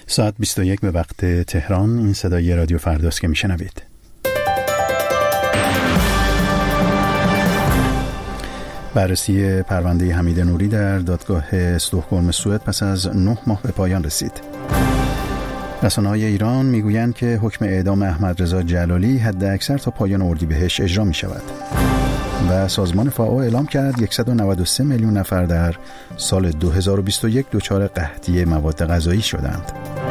ساعت 21 به وقت تهران. این صدای رادیو فرداست که میشنوید. بررسی پرونده حمید نوری در دادگاه استکهلم سوئد پس از 9 ماه به پایان رسید. رسانه‌های ایران میگویند که حکم اعدام احمد رضا جلالی حداکثر تا پایان اردیبهشت اجرا می شود و سازمان فائو اعلام کرد 193 میلیون نفر در سال 2021 دچار قحطی مواد غذایی شدند.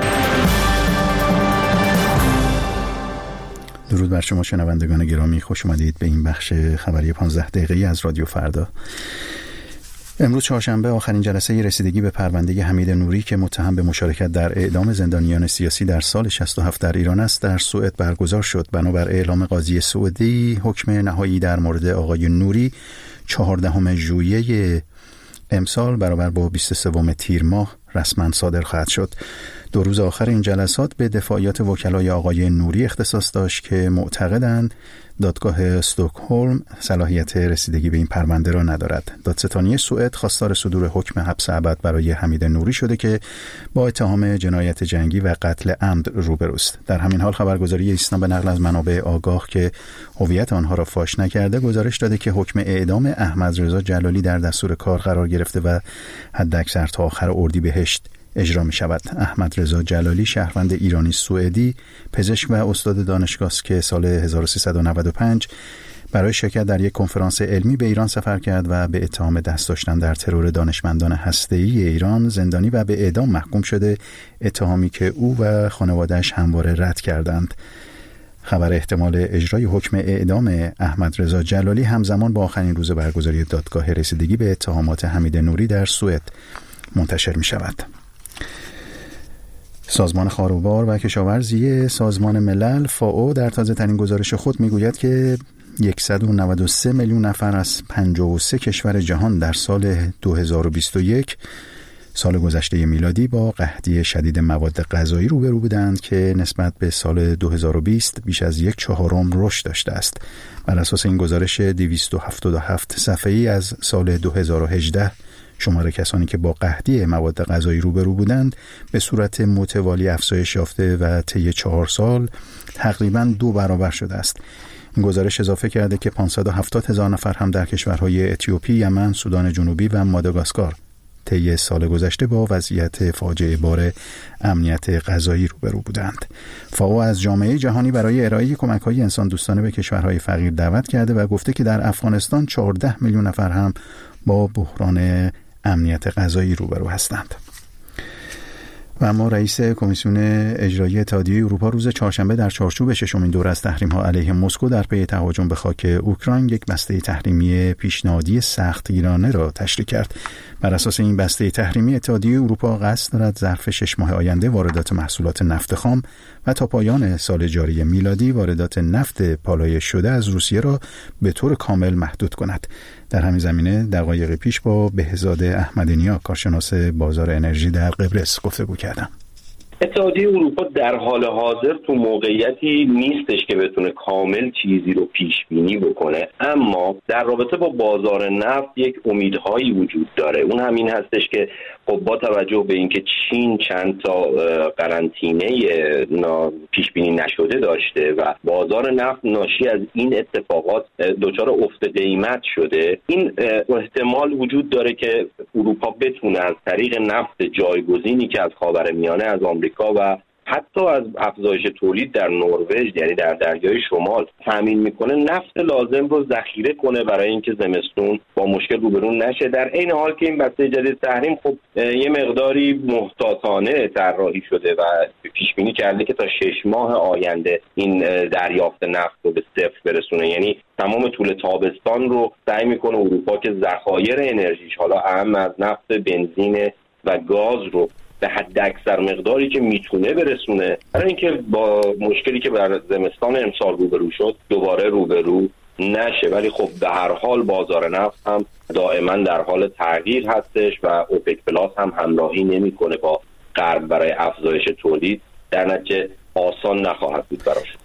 درود بر شما شنوندگان گرامی، خوش اومدید به این بخش خبری 15 دقیقه‌ای از رادیو فردا. امروز چهارشنبه آخرین جلسه رسیدگی به پرونده حمید نوری که متهم به مشارکت در اعدام زندانیان سیاسی در سال 67 در ایران است در سوئد برگزار شد. بنابر اعلام قاضی سوئدی، حکم نهایی در مورد آقای نوری 14 ژوئیه امسال برابر با 23 تیر ماه رسما صادر خواهد شد. 2 روز آخر این جلسات به دفاعیات وکلای آقای نوری اختصاص داشت که معتقدند دادگاه استکهلم صلاحیت رسیدگی به این پرونده را ندارد. دادستانی سوئد خواستار صدور حکم حبس ابد برای حمید نوری شده که با اتهام جنایت جنگی و قتل عمد روبروست. در همین حال خبرگزاری ایسنا به نقل از منابع آگاه که هویت آنها را فاش نکرده گزارش داده که حکم اعدام احمد رضا جلالی در دستور کار قرار گرفته و حداکثر تا آخر اردیبهشت اجرا می شود. احمد رضا جلالی شهروند ایرانی سوئدی، پزشک و استاد دانشگاه است که سال 1395 برای شرکت در یک کنفرانس علمی به ایران سفر کرد و به اتهام دست داشتن در ترور دانشمندان هسته‌ای ایران زندانی و به اعدام محکوم شده، اتهامی که او و خانواده‌اش همواره رد کردند. خبر احتمال اجرای حکم اعدام احمد رضا جلالی همزمان با آخرین روز برگزاری دادگاه رسیدگی به اتهامات حمید نوری در سوئد منتشر می شود. سازمان خاروبار و کشاورزی سازمان ملل فائو در تازه ترین گزارش خود میگوید که 193 میلیون نفر از 53 کشور جهان در سال 2021 سال گذشته میلادی با قحطی شدید مواد غذایی روبرو بودند که نسبت به سال 2020 بیش از 1/4 رشد داشته است. بر اساس این گزارش 277 صفحه‌ای از سال 2018 شمار کسانی که با قحطی مواد غذایی روبرو بودند به صورت متوالی افزایش یافته و طی 4 سال تقریباً 2 برابر شده است. این گزارش اضافه کرده که 570,000 نفر هم در کشورهای اتیوپی، یمن، سودان جنوبی و ماداگاسکار طی سال گذشته با وضعیت فاجعه بار امنیت غذایی روبرو بودند. فائو از جامعه جهانی برای ارائه کمک‌های انسان دوستانه به کشورهای فقیر دعوت کرده و گفته که در افغانستان 14 میلیون نفر هم با بحران امنیت غذایی روبرو هستند. و اما رئیس کمیسیون اجرایی اتحادیه اروپا روز چهارشنبه در چارچوب 6مین دوره از تحریم‌ها علیه مسکو در پی تهاجم به خاک اوکراین یک بسته تحریمی پیشنهادی سختگیرانه را تشریح کرد. بر اساس این بسته تحریمی اتحادیه اروپا قصد دارد ظرف 6 ماه آینده واردات محصولات نفت خام و تا پایان سال جاری میلادی واردات نفت پالایش شده از روسیه را به طور کامل محدود کند. در همین زمینه دقایق پیش با بهزاد احمدی‌نیا کارشناس بازار انرژی در قبرس گفتگو کردم. اتحادیه اروپا در حال حاضر تو موقعیتی نیستش که بتونه کامل چیزی رو پیش بینی بکنه، اما در رابطه با بازار نفت یک امیدهایی وجود داره. اون همین هستش که خب با توجه به اینکه چین چند تا قرنطینه پیش بینی نشده داشته و بازار نفت ناشی از این اتفاقات دچار افت قیمت شده، این احتمال وجود داره که اروپا بتونه از طریق نفت جایگزینی که از خاورمیانه، از آمریکا و حتی از افزایش تولید در نروژ، یعنی در دریای شمال، تامین میکنه نفت لازم رو ذخیره کنه برای اینکه زمستون با مشکل روبرو نشه. در این حال که این بسته جدید تحریم خب یه مقداری محتاطانه طراحی شده و پیش بینی کرده که تا 6 ماه آینده این دریافت نفت رو به صفر برسونه، یعنی تمام طول تابستان رو سعی میکنه اروپا که ذخایر انرژیش، حالا اهم از نفت، بنزین و گاز رو به حد اکثر مقداری که میتونه برسونه، برای اینکه با مشکلی که بر زمستان امسال روبرو شد دوباره روبرو نشه. ولی خب به هر حال بازار نفت هم دائما در حال تغییر هستش و اوپک پلاس هم همراهی نمیکنه با غرب برای افزایش تولید، در نتیجه آسان نخواهد بود براش.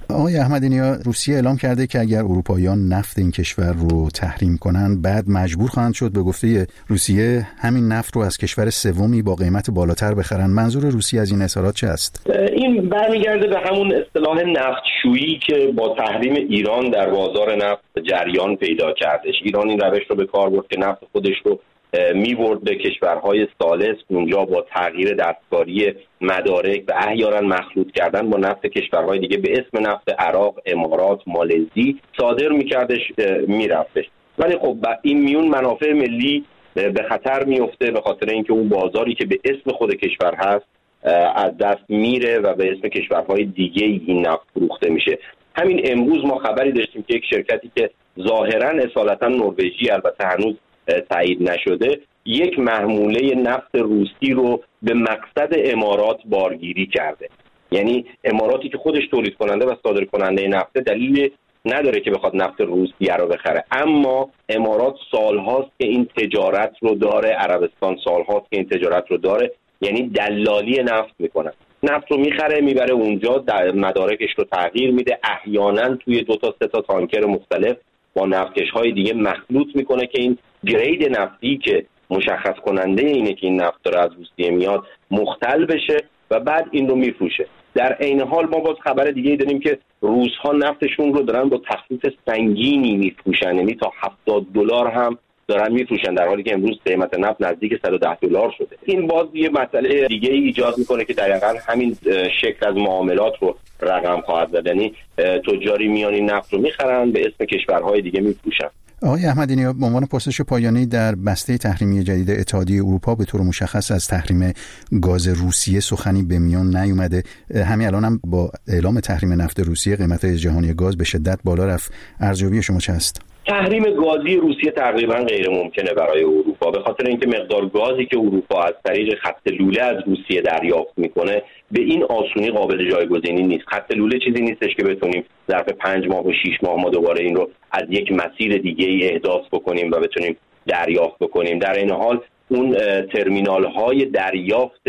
آقای احمدی نیا، روسیه اعلام کرده که اگر اروپاییان نفت این کشور رو تحریم کنن بعد مجبور خواهند شد به گفته روسیه همین نفت رو از کشور سومی با قیمت بالاتر بخرن. منظور روسیه از این اظهارات چه است؟ این برمیگرده به همون اصطلاح نفتشویی که با تحریم ایران در بازار نفت جریان پیدا کردش. ایران این روش رو به کار برد که نفت خودش رو می‌برد به کشورهای ثالث، اونجا با تغییر دستکاری مدارک و احیانا مخلوط کردن با نفت کشورهای دیگه به اسم نفت عراق، امارات، مالزی صادر می‌کردش میرفتش. ولی خب این میون منافع ملی به خطر میفته به خاطر اینکه اون بازاری که به اسم خود کشور هست از دست میره و به اسم کشورهای دیگه این نفت فروخته میشه. همین امروز ما خبری داشتیم که یک شرکتی که ظاهراً اصالتاً نروژی، البته هنوز تایید نشده، یک محموله نفت روسی رو به مقصد امارات بارگیری کرده. یعنی اماراتی که خودش تولید کننده و صادر کننده نفت دلیل نداره که بخواد نفت روسیه رو بخره، اما امارات سالهاست که این تجارت رو داره، عربستان سالهاست که این تجارت رو داره، یعنی دلالی نفت میکنه. نفت رو میخره میبره اونجا، مدارکش رو تغییر میده، احیانا توی 2 تا 3 تا تانکر مختلف با نفتکش‌های دیگه مخلوط میکنه که این گرید نفتی که مشخص کننده اینه که این نفت داره از روسیه میاد مختل بشه و بعد این رو میفروشه. در عین حال ما باز خبر دیگه داریم که روس‌ها نفتشون رو دارن با تخفیف سنگینی میفروشن، یعنی تا $70 هم دارن میفروشن، در حالی که امروز قیمت نفت نزدیک $110 شده. این باز یه مسئله دیگه ایجاد میکنه که دقیقاً همین شکل از معاملات رو رقم خواهد زد. یعنی تجاری میان این نفت رو میخرن به اسم کشورهای دیگه میفروشن. آقای احمدی نیا، به عنوان پرسش پایانی، در بسته تحریمی جدید اتحادیه اروپا به طور مشخص از تحریم گاز روسیه سخنی به میان نیومده. همین الان هم با اعلام تحریم نفت روسیه قیمت جهانی گاز به شدت بالا رفت. ارزیابی شما چه است؟ تحریم گازی روسیه تقریبا غیر ممکنه برای اروپا، به خاطر اینکه مقدار گازی که اروپا از طریق خط لوله از روسیه دریافت میکنه به این آسونی قابل جایگزینی نیست. خط لوله چیزی نیستش که بتونیم ظرف 5 ماه و 6 ماه ما دوباره این رو از یک مسیر دیگه ای احداث بکنیم و بتونیم دریافت بکنیم. در این حال اون ترمینال های دریافت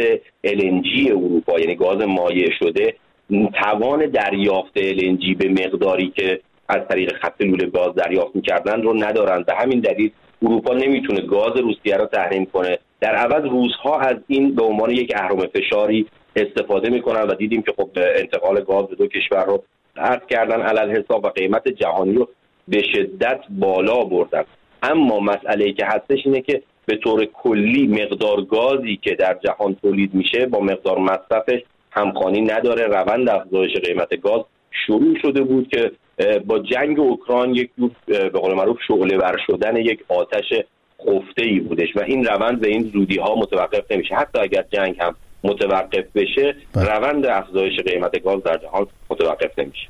LNG اروپا، یعنی گاز مایع شده، توان دریافت LNG به مقداری که از طریق خط لوله گاز دریافت می‌کردن رو ندارن. به همین دلیل اروپا نمیتونه گاز روسیه رو تحریم کنه. در عوض روس‌ها از این به عنوان یک اهرم فشاری استفاده میکنن و دیدیم که خب انتقال گاز به 2 کشور رو قطع کردن علل حساب و قیمت جهانی رو به شدت بالا بردن. اما مسئله‌ای که هستش اینه که به طور کلی مقدار گازی که در جهان تولید میشه با مقدار مصرفش همخوانی نداره. روند افزایش قیمت گاز شروع شده بود که با جنگ اوکراین یک به قول معروف شعله ور شدن یک آتش خفته‌ای بودش و این روند به این زودی‌ها متوقف نمیشه. حتی اگر جنگ هم متوقف بشه روند افزایش قیمت گاز در جهان متوقف نمیشه.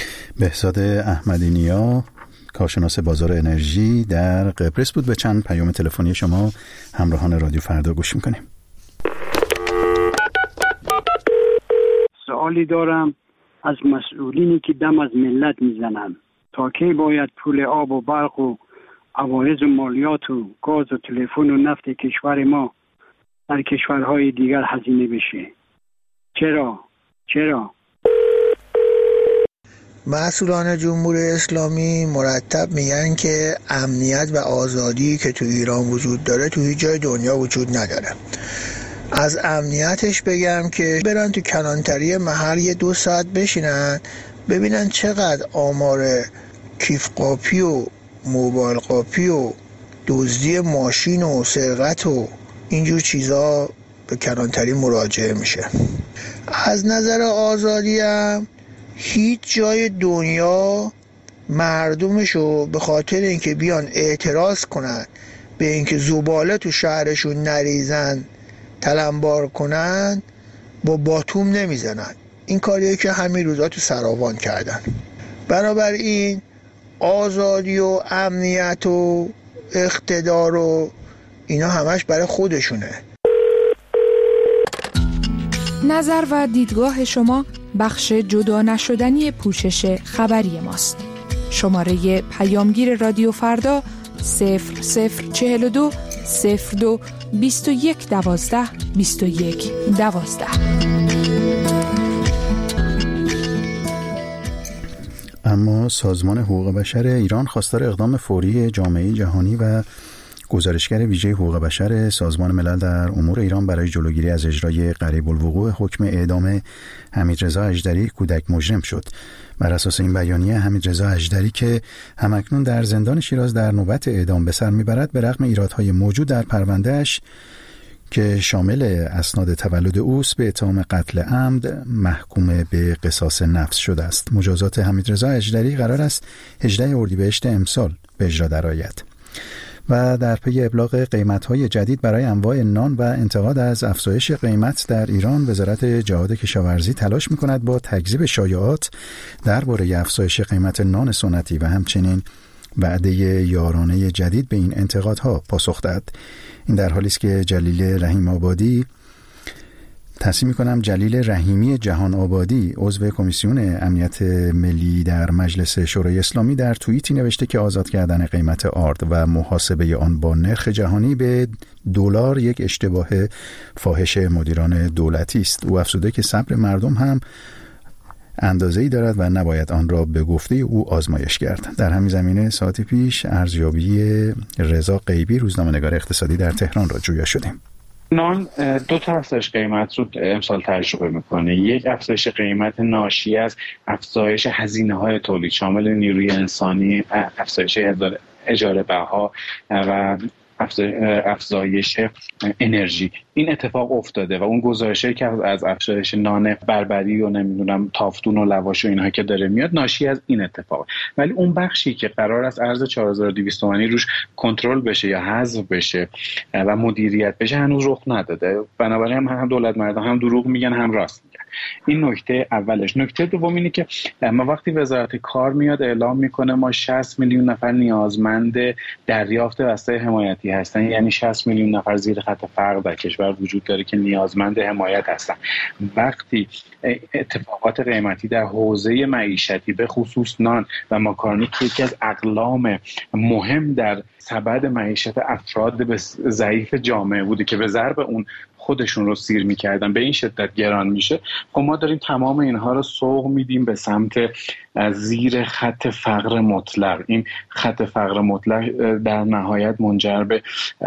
بهزاد احمدی نیا، کارشناس بازار انرژی در قبرس بود. به چند پیام تلفنی شما همراهان رادیو فردا گوش میکنیم. سوالی دارم از مسئولینی که دم از ملت میزنن، تا کی باید پول آب و برق و عوارض و مالیات و گاز و تلفن و نفت کشور ما در کشورهای دیگر هزینه بشه؟ چرا؟ مسئولان جمهوری اسلامی مرتب میگن که امنیت و آزادی که تو ایران وجود داره تو هیچ جای دنیا وجود نداره. از امنیتش بگم که برن تو کلانتری محل یه 2 ساعت بشینن ببینن چقدر آمار کیف قاپی و موبایل قاپی و دزدی ماشین و سرقت و اینجور چیزا به کلانتری مراجعه میشه. از نظر آزادی هم هیچ جای دنیا مردمشو به خاطر اینکه بیان اعتراض کنن به اینکه زباله تو شهرشون نریزن تلمبار کنن با باتوم نمیزنن. این کاریه که همین روزا تو سراوان کردن. بنابراین آزادی و امنیت و اقتدار و اینا همش برای خودشونه. نظر و دیدگاه شما بخش جدا نشدنی پوشش خبری ماست. شماره پیامگیر رادیو فردا 0042 02 21 12 21 12. اما سازمان حقوق بشر ایران خواستار اقدام فوری جامعه جهانی و گزارشگر ویژه حقوق بشر سازمان ملل در امور ایران برای جلوگیری از اجرای قریب الوقوع حکم اعدام حمیدرضا اژدری کودک مجرم شد. بر اساس این بیانیه حمیدرضا اژدری که همکنون در زندان شیراز در نوبت اعدام به سر میبرد، به رغم ایرادهای موجود در پروندهش که شامل اسناد تولد اوست، به اتهام قتل عمد محکوم به قصاص نفس شده است. مجازات حمیدرضا اژدری قرار است 18 اردیبهشت امسال به اجرا درآید. و در پی ابلاغ قیمت‌های جدید برای انواع نان و انتقاد از افزایش قیمت در ایران، وزارت جهاد کشاورزی تلاش می‌کند با تکذیب شایعات درباره افزایش قیمت نان سنتی و همچنین وعده یارانه جدید به این انتقادها پاسخ دهد. این در حالی است که جلیل رحیمی جهان آبادی، عضو کمیسیون امنیت ملی در مجلس شورای اسلامی، در توییتی نوشته که آزاد کردن قیمت آرد و محاسبه آن با نرخ جهانی به دلار یک اشتباه فاحش مدیران دولتی است. او افزوده که صبر مردم هم اندازه‌ای دارد و نباید آن را به گفته او آزمایش کرد. در همین زمینه ساعتی پیش ارزیابی رضا غیبی، روزنامه‌نگار اقتصادی در تهران را جویا شدیم. نان دو تا افزایش قیمت رو امسال تجربه میکنه. یک افزایش قیمت ناشی از افزایش هزینه‌های تولید شامل نیروی انسانی، افزایش اجاره بها و افزایش انرژی. این اتفاق افتاده و اون گزارشی که از افزایش نان بربری و نمیدونم تافتون و لواش و اینها که داره میاد ناشی از این اتفاق. ولی اون بخشی که قرار است ارز 4200 تومانی روش کنترل بشه یا حذف بشه و مدیریت بشه هنوز رخ نداده. بنابراین هم دولت مردم هم دروغ میگن هم راست میگن. این نکته اولش. نکته دوم اینه که ما وقتی وزارت کار میاد اعلام میکنه ما 60 میلیون نفر نیازمند دریافت وسایل حمایتی هستن، یعنی 60 میلیون نفر زیر خط فقر در کشور وجود داره که نیازمند حمایت هستن. وقتی اتفاقات قیمتی در حوزه معیشتی به خصوص نان و ماکارونی که یکی از اقلام مهم در سبد معیشت افراد ضعیف جامعه بوده که به ضرب اون خودشون رو سیر می‌کردن به این شدت گران میشه، خب ما داریم تمام اینها رو سوق میدیم به سمت زیر خط فقر مطلق. این خط فقر مطلق در نهایت منجر به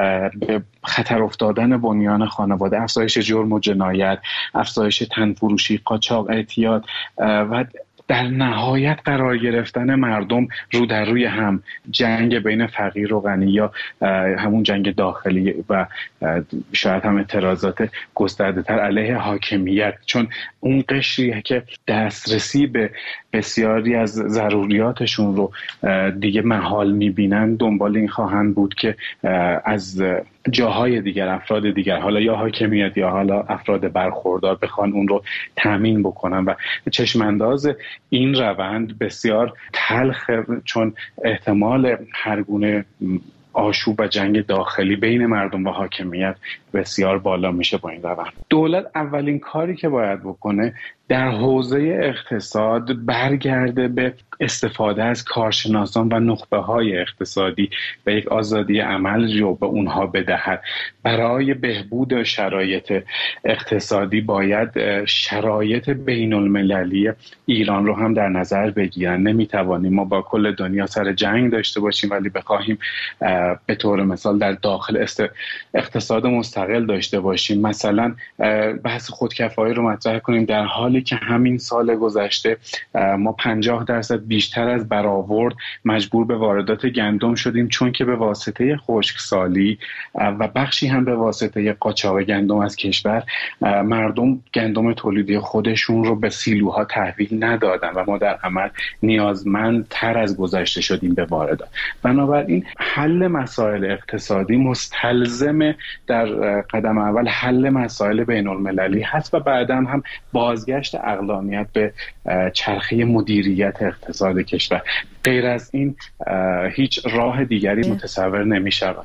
خطر افتادن بنیان خانواده، افزایش جرم و جنایت، افزایش تنفروشی، قاچاق، اعتیاد و در نهایت قرار گرفتن مردم رو در روی هم، جنگ بین فقیر و غنی یا همون جنگ داخلی و شاید هم اعتراضات گسترده‌تر علیه حاکمیت، چون اون قشریه که دسترسی به بسیاری از ضروریاتشون رو دیگه محال میبینن دنبال این خواهند بود که از جاهای دیگر افراد دیگر، حالا یا حاکمیت یا حالا افراد برخوردار، بخوان اون رو تامین بکنن و چشمانداز این روند بسیار تلخ، چون احتمال هر گونه آشوب و جنگ داخلی بین مردم و حاکمیت بسیار بالا میشه با این روند. دولت اولین کاری که باید بکنه در حوزه اقتصاد برگرده به استفاده از کارشناسان و نخبه‌های اقتصادی و یک آزادی عمل رو به اونها بدهد. برای بهبود شرایط اقتصادی باید شرایط بین المللی ایران رو هم در نظر بگیرن. نمیتوانیم ما با کل دنیا سر جنگ داشته باشیم ولی بخواهیم به طور مثال در داخل اقتصاد مستقل داشته باشیم. مثلا بحث خودکفایی رو مطرح کنیم در حالی که همین سال گذشته ما 50% بیشتر از برآورد مجبور به واردات گندم شدیم، چون که به واسطه خشکسالی و بخشی هم به واسطه قاچاق گندم از کشور مردم گندم تولیدی خودشون رو به سیلوها تحویل ندادن و ما در عمل نیازمندتر از گذشته شدیم به واردات. بنابراین حل مسائل اقتصادی مستلزم در قدم اول حل مسائل بین المللی هست و بعدا هم بازگشت اقلانیت به چرخه مدیریت اقتصاد کشور. غیر از این هیچ راه دیگری متصور نمی شود.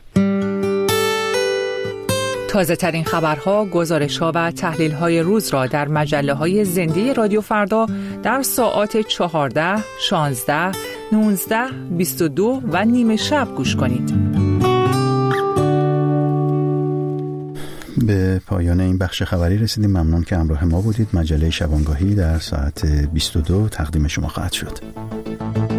تازه ترین خبرها، گزارش‌ها و تحلیل‌های روز را در مجله‌های زنده رادیو فردا در ساعات 14، 16، 19، 22 و نیمه شب گوش کنید. به پایان این بخش خبری رسیدیم. ممنون که همراه ما بودید. مجله شبانگاهی در ساعت 22 تقدیم شما خواهد شد.